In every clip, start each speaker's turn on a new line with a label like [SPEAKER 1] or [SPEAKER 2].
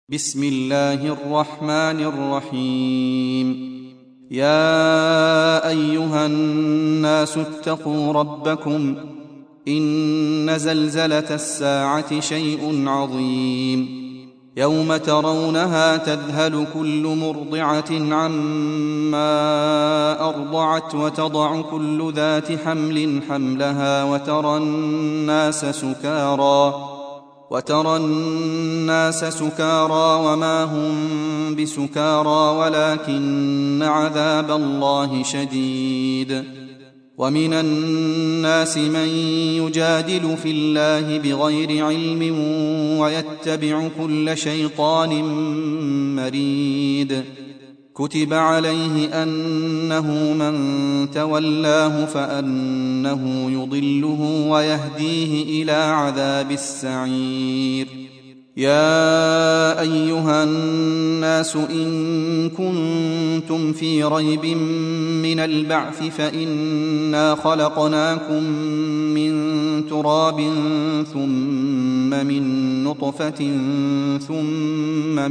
[SPEAKER 1] بسم الله الرحمن الرحيم. يا أيها الناس اتقوا ربكم إن زلزلة الساعة شيء عظيم يوم ترونها تذهل كل مرضعة عما أرضعت وتضع كل ذات حمل حملها وترى الناس سكارى وما هم بسكارى ولكن عذاب الله شديد. ومن الناس من يجادل في الله بغير علم ويتبع كل شيطان مريد. كتب عليه أنه من تولاه فأنه يضله ويهديه إلى عذاب السعير. يا أيها الناس إن كنتم في ريب من البعث فإنا خلقناكم من تراب ثم من نطفة ثم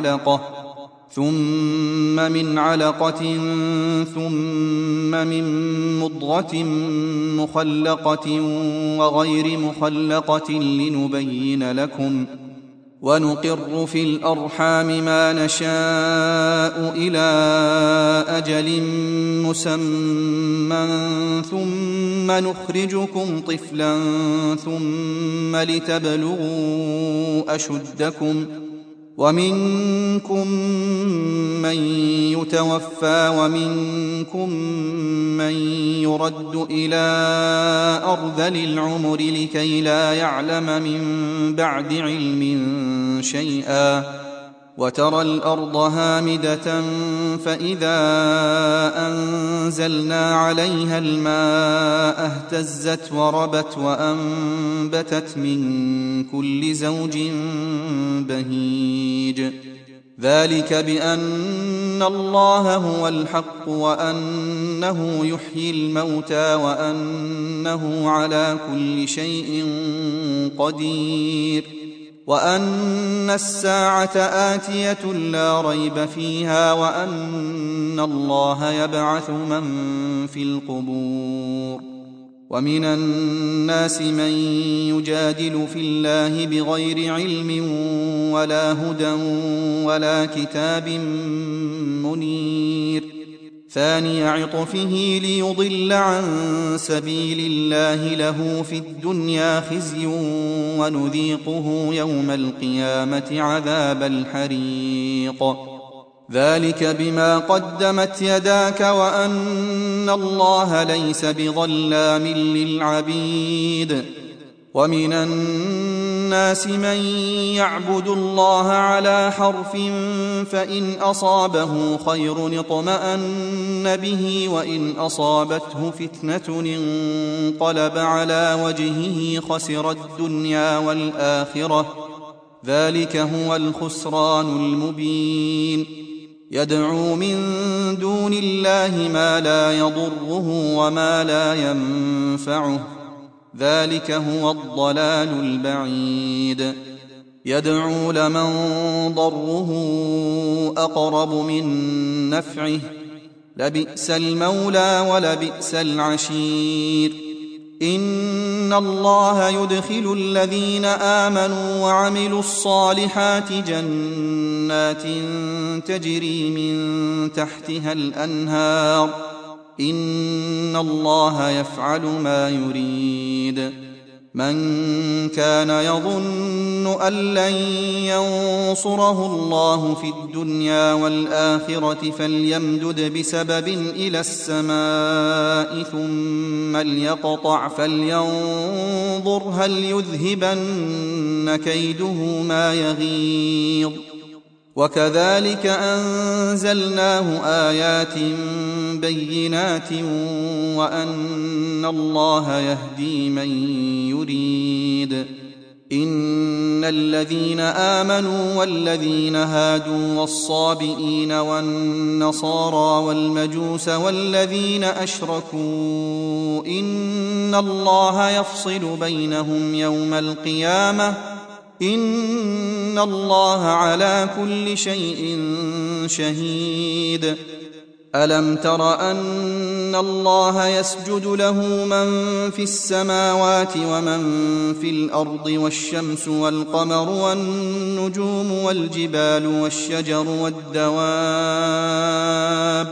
[SPEAKER 1] من علقة ثم من مضغة مخلقة وغير مخلقة لنبين لكم، ونقر في الأرحام ما نشاء إلى أجل مسمى ثم نخرجكم طفلا ثم لتبلغوا أشدكم، ومنكم من يتوفى ومنكم من يرد إلى أرذل العمر لكي لا يعلم من بعد علم شيئا. وترى الأرض هامدة فإذا أنزلنا عليها الماء اهتزت وربت وأنبتت من كل زوج بهيج. ذلك بأن الله هو الحق وأنه يحيي الموتى وأنه على كل شيء قدير، وأن الساعة آتية لا ريب فيها، وأن الله يبعث من في القبور. ومن الناس من يجادل في الله بغير علم ولا هدى ولا كتاب منير. ثاني عطفه ليضل عن سبيل الله له في الدنيا خزي ونذيقه يوم القيامة عذاب الحريق. ذلك بما قدمت يداك وأن الله ليس بظلام للعبيد. ومن الناس من يعبد الله على حرف فإن أصابه خير اطمأن به وإن أصابته فتنة انقلب على وجهه خسر الدنيا والآخرة. ذلك هو الخسران المبين. يدعو من دون الله ما لا يضره وما لا ينفعه، ذلك هو الضلال البعيد. يدعو لمن ضره أقرب من نفعه، لبئس المولى ولبئس العشير. إن الله يدخل الذين آمنوا وعملوا الصالحات جنات تجري من تحتها الأنهار، إن الله يفعل ما يريد. من كان يظن أن لن ينصره الله في الدنيا والآخرة فليمدد بسبب إلى السماء ثم ليقطع فلينظر هل يذهبن كيده ما يغيظ. وكذلك أنزلناه آيات بينات وأن الله يهدي من يريد. إن الذين آمنوا والذين هادوا والصابئين والنصارى والمجوس والذين أشركوا إن الله يفصل بينهم يوم القيامة إن الله على كل شيء شهيد. ألم تر أن الله يسجد له من في السماوات ومن في الأرض والشمس والقمر والنجوم والجبال والشجر والدواب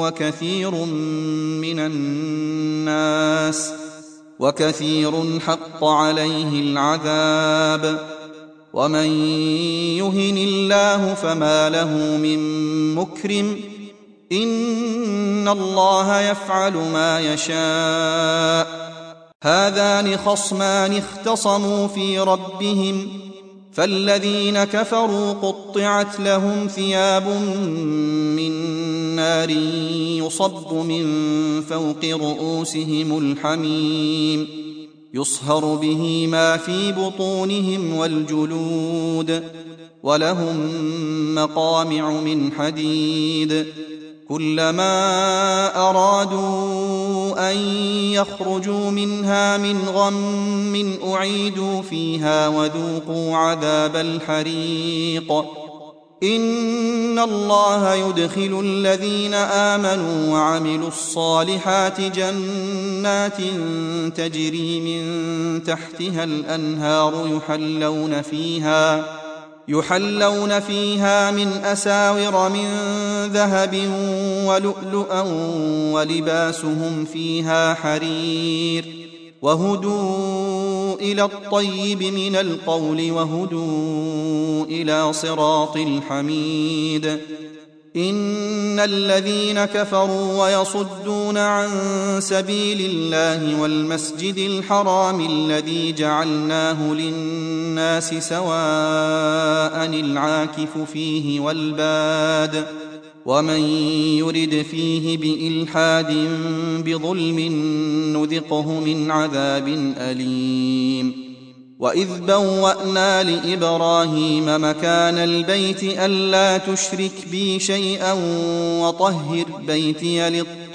[SPEAKER 1] وكثير حق عليه العذاب ومن يهن الله فما له من مكرم إن الله يفعل ما يشاء. هذان خصمان اختصموا في ربهم فالذين كفروا قطعت لهم ثياب من نار يصب من فوق رؤوسهم الحميم يصهر به ما في بطونهم والجلود ولهم مقامع من حديد كلما أرادوا أن يخرجوا منها من غم أعيدوا فيها وذوقوا عذاب الحريق. إن الله يدخل الذين آمنوا وعملوا الصالحات جنات تجري من تحتها الأنهار يحلون فيها من أساور من ذهب ولؤلؤا ولباسهم فيها حرير وهدوا إلى الطيب من القول وهدوا إلى صراط الحميد. إن الذين كفروا ويصدون عن سبيل الله والمسجد الحرام الذي جعلناه للناس سواء العاكف فيه والباد ومن يرد فيه بإلحاد بظلم نذقه من عذاب أليم. وإذ بوأنا لإبراهيم مكان البيت ألا تشرك بي شيئا وطهر بيتي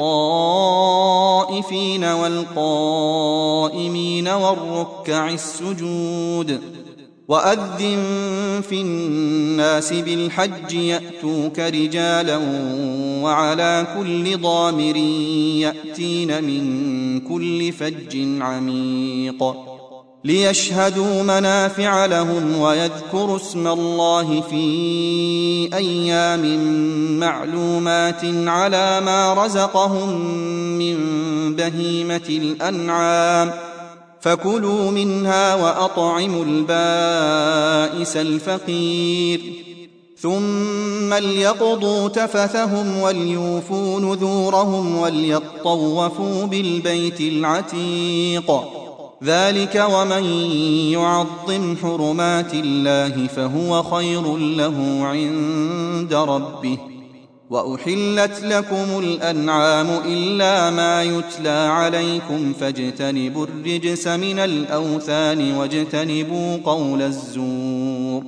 [SPEAKER 1] للطائفين والقائمين والركع السجود. وأذن في الناس بالحج يأتوك رجالا وعلى كل ضامر يأتين من كل فج عميق ليشهدوا منافع لهم ويذكروا اسم الله في أيام معلومات على ما رزقهم من بهيمة الأنعام فكلوا منها وأطعموا البائس الفقير ثم ليقضوا تفثهم وليوفوا نذورهم وليطوفوا بالبيت العتيق. ذلك ومن يعظم حرمات الله فهو خير له عند ربه. وأحلت لكم الأنعام إلا ما يتلى عليكم فاجتنبوا الرجس من الأوثان واجتنبوا قول الزور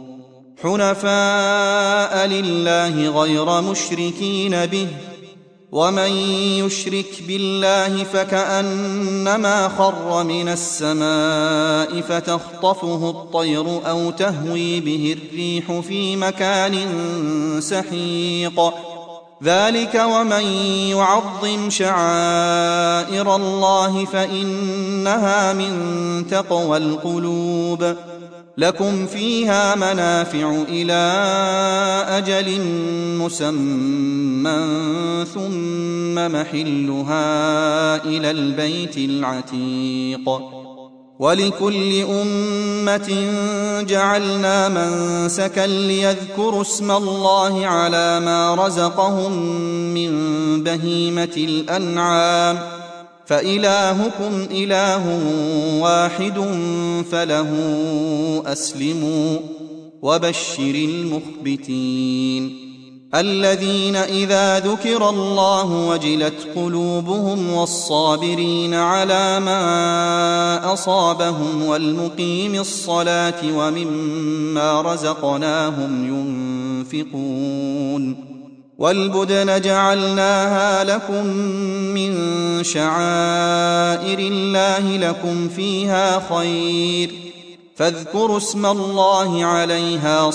[SPEAKER 1] حنفاء لله غير مشركين به ومن يشرك بالله فكأنما خر من السماء فتخطفه الطير أو تهوي به الريح في مكان سحيق. ذلك ومن يعظم شعائر الله فإنها من تقوى القلوب. لكم فيها منافع إلى أجل مسمى ثم محلها إلى البيت العتيق. ولكل أمة جعلنا منسكا ليذكروا اسم الله على ما رزقهم من بهيمة الأنعام فإلهكم إله واحد فله أسلموا وبشر المخبتين الذين إذا ذكر الله وجلت قلوبهم والصابرين على ما أصابهم والمقيم الصلاة ومما رزقناهم ينفقون. والبدن جعلناها لكم من شعائر الله لكم فيها خير فاذكروا اسم الله عليها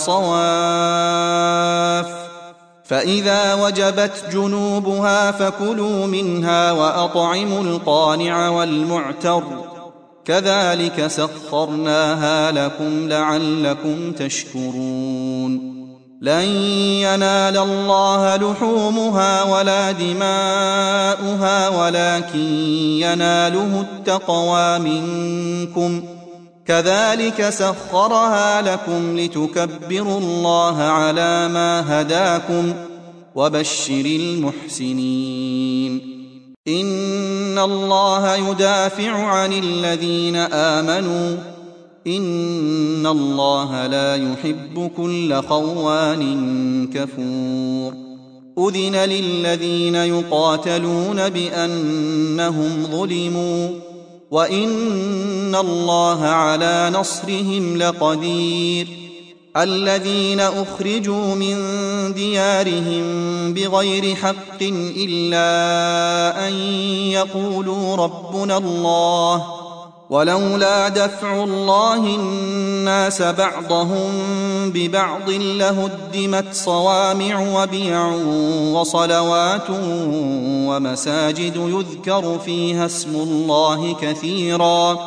[SPEAKER 1] صواف، فإذا وجبت جنوبها فكلوا منها وأطعموا القانع والمعتر، كذلك سخرناها لكم لعلكم تشكرون. لن ينال الله لحومها ولا دماؤها ولكن يناله التقوى منكم، كذلك سخرها لكم لتكبروا الله على ما هداكم، وبشر المحسنين. إن الله يدافع عن الذين آمنوا، إن الله لا يحب كل خوان كفور. أذن للذين يقاتلون بأنهم ظلموا، وإن الله على نصرهم لقدير. الذين أخرجوا من ديارهم بغير حق إلا أن يقولوا ربنا الله، ولولا دفع الله الناس بعضهم ببعض لهدمت صوامع وبيع وصلوات ومساجد يذكر فيها اسم الله كثيرا،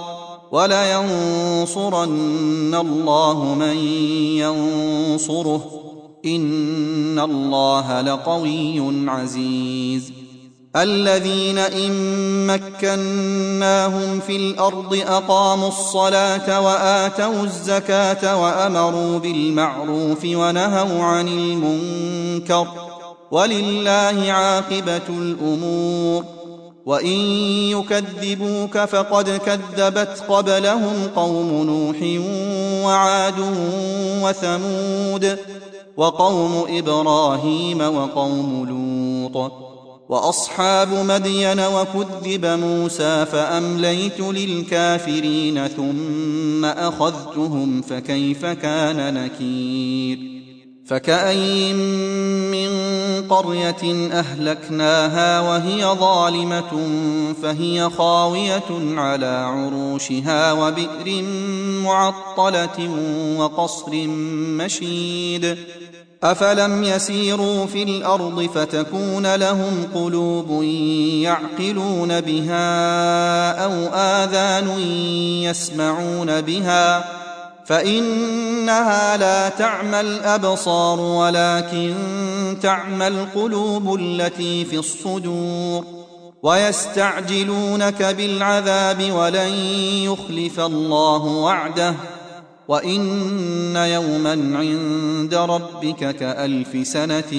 [SPEAKER 1] ولينصرن الله من ينصره، إن الله لقوي عزيز. الذين إن مكناهم في الأرض أقاموا الصلاة وآتوا الزكاة وأمروا بالمعروف ونهوا عن المنكر، ولله عاقبة الأمور. وإن يكذبوك فقد كذبت قبلهم قوم نوح وعاد وثمود وقوم إبراهيم وقوم لوط وأصحاب مدين، وكذب موسى فأمليت للكافرين ثم أخذتهم فكيف كان نكير. فكأين من قرية أهلكناها وهي ظالمة فهي خاوية على عروشها وبئر معطلة وقصر مشيد. أفلم يسيروا في الأرض فتكون لهم قلوب يعقلون بها أو آذان يسمعون بها، فإنها لا تعمى الأبصار ولكن تعمى القلوب التي في الصدور. ويستعجلونك بالعذاب ولن يخلف الله وعده، وإن يوما عند ربك كألف سنة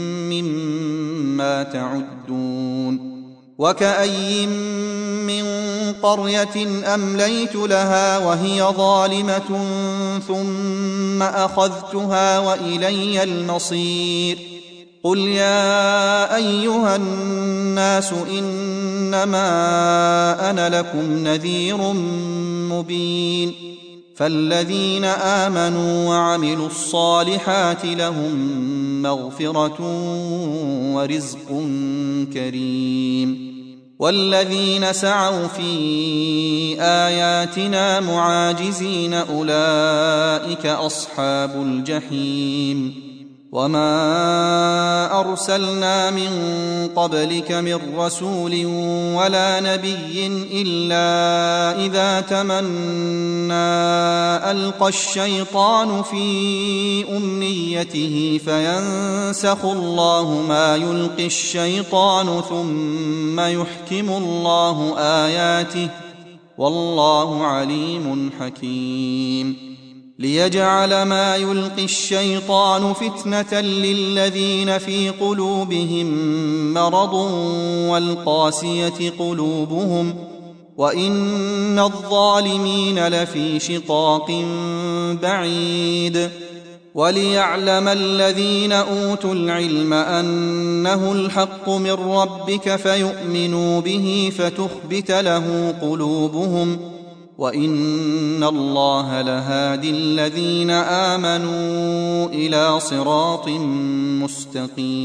[SPEAKER 1] مما تعدون. وكأين من قرية أمليت لها وهي ظالمة ثم أخذتها وإلي المصير. قل يا أيها الناس إنما أنا لكم نذير مبين. فالذين آمنوا وعملوا الصالحات لهم مغفرة ورزق كريم. والذين سعوا في آياتنا معاجزين أولئك أصحاب الجحيم. وما أرسلنا من قبلك من رسول ولا نبي إلا إذا تمنى ألقى الشيطان في أمنيته فينسخ الله ما يلقي الشيطان ثم يحكم الله آياته، والله عليم حكيم. ليجعل ما يلقي الشيطان فتنة للذين في قلوبهم مرض والقاسية قلوبهم، وإن الظالمين لفي شقاق بعيد. وليعلم الذين أوتوا العلم أنه الحق من ربك فيؤمنوا به فتخبت له قلوبهم، وإن الله لهادي الذين آمنوا إلى صراط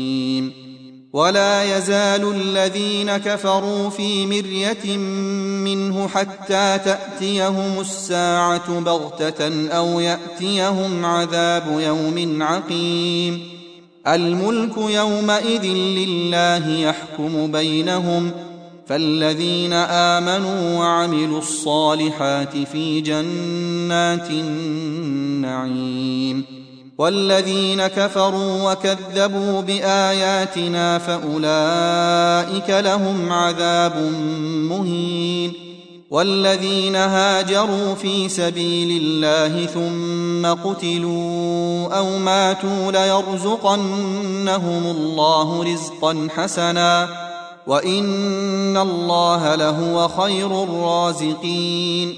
[SPEAKER 1] مستقيم. ولا يزال الذين كفروا في مرية منه حتى تأتيهم الساعة بغتة أو يأتيهم عذاب يوم عقيم الملك يومئذ لله يحكم بينهم فالذين آمنوا وعملوا الصالحات في جنات النعيم والذين كفروا وكذبوا بآياتنا فأولئك لهم عذاب مهين والذين هاجروا في سبيل الله ثم قتلوا أو ماتوا ليرزقنهم الله رزقا حسنا وإن الله لهو خير الرازقين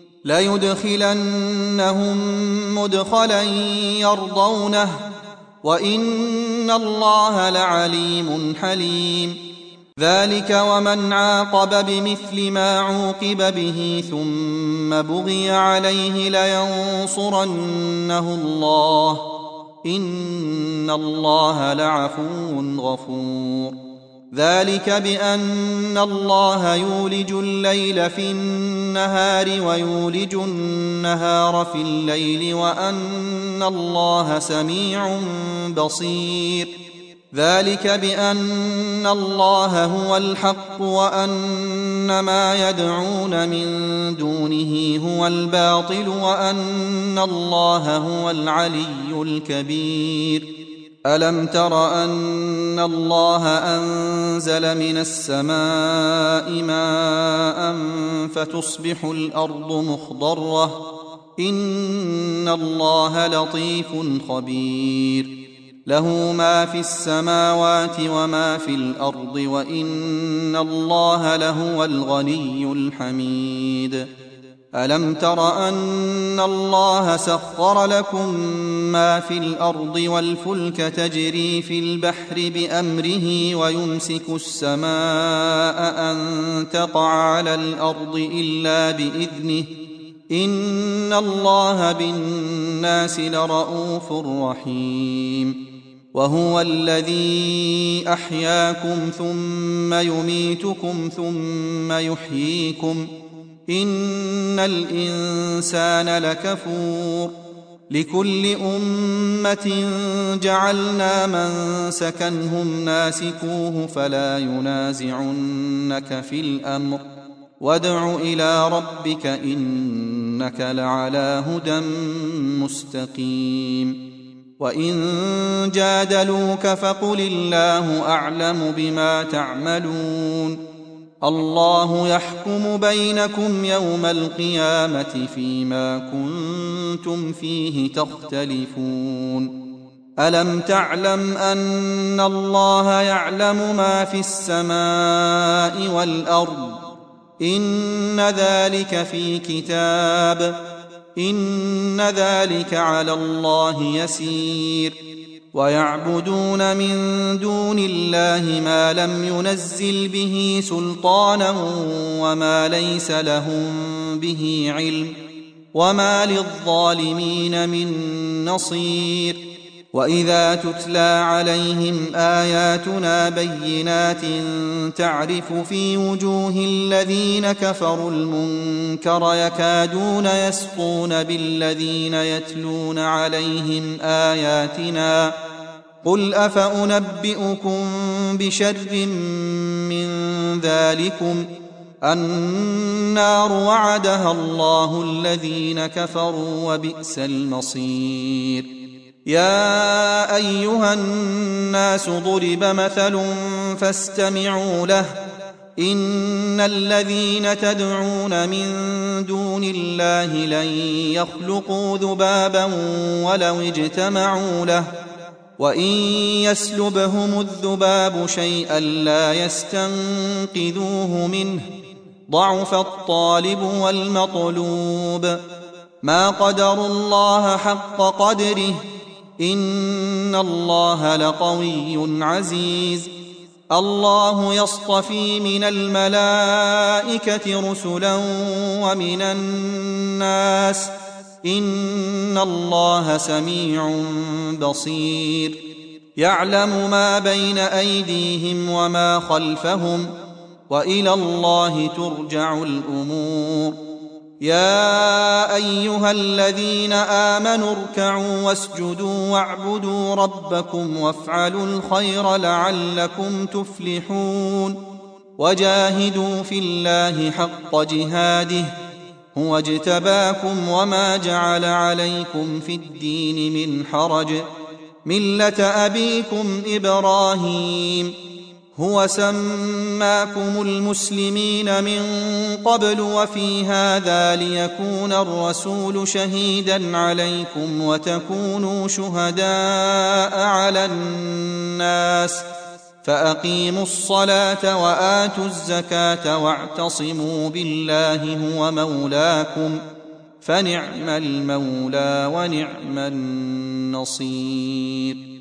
[SPEAKER 1] ليدخلنهم مدخلا يرضونه وإن الله لعليم حليم ذلك ومن عاقب بمثل ما عوقب به ثم بغي عليه لينصرنه الله إن الله لعفو غفور ذلك بأن الله يولج الليل في النهار ويولج النهار في الليل وأن الله سميع بصير ذلك بأن الله هو الحق وأن ما يدعون من دونه هو الباطل وأن الله هو العلي الكبير ألم تر أن الله أنزل من السماء ماء فتصبح الأرض مخضرة إن الله لطيف خبير له ما في السماوات وما في الأرض وإن الله لهو الغني الحميد ألم تر أن الله سخر لكم ما في الأرض والفلك تجري في البحر بأمره ويمسك السماء أن تقع على الأرض إلا بإذنه إن الله بالناس لرءوف رحيم وهو الذي أحياكم ثم يميتكم ثم يحييكم إن الإنسان لكفور لكل أمة جعلنا منسكا هم ناسكوه فلا ينازعنك في الأمر وادع إلى ربك إنك لعلى هدى مستقيم وإن جادلوك فقل الله أعلم بما تعملون الله يحكم بينكم يوم القيامة فيما كنتم فيه تختلفون ألم تعلم أن الله يعلم ما في السماء والأرض إن ذلك في كتاب إن ذلك على الله يسير ويعبدون من دون الله ما لم ينزل به سلطانا وما ليس لهم به علم وما للظالمين من نصير وإذا تتلى عليهم آياتنا بينات تعرف في وجوه الذين كفروا المنكر يكادون يسقون بالذين يتلون عليهم آياتنا قل أفأنبئكم بشر من ذلكم النار وعدها الله الذين كفروا وبئس المصير يا أيها الناس ضرب مثل فاستمعوا له إن الذين تدعون من دون الله لن يخلقوا ذبابا ولو اجتمعوا له وإن يسلبهم الذباب شيئا لا يستنقذوه منه ضعف الطالب والمطلوب ما قدروا الله حق قدره إن الله لقوي عزيز الله يصطفي من الملائكة رسلا ومن الناس إن الله سميع بصير يعلم ما بين أيديهم وما خلفهم وإلى الله ترجع الأمور. يا أيها الذين آمنوا اركعوا واسجدوا واعبدوا ربكم وافعلوا الخير لعلكم تفلحون. وجاهدوا في الله حق جهاده هو اجتباكم وما جعل عليكم في الدين من حرج ملة أبيكم إبراهيم هو سماكم المسلمين من قبل وفي هذا ليكون الرسول شهيدا عليكم وتكونوا شهداء على الناس فأقيموا الصلاة وآتوا الزكاة واعتصموا بالله هو مولاكم فنعم المولى ونعم النصير.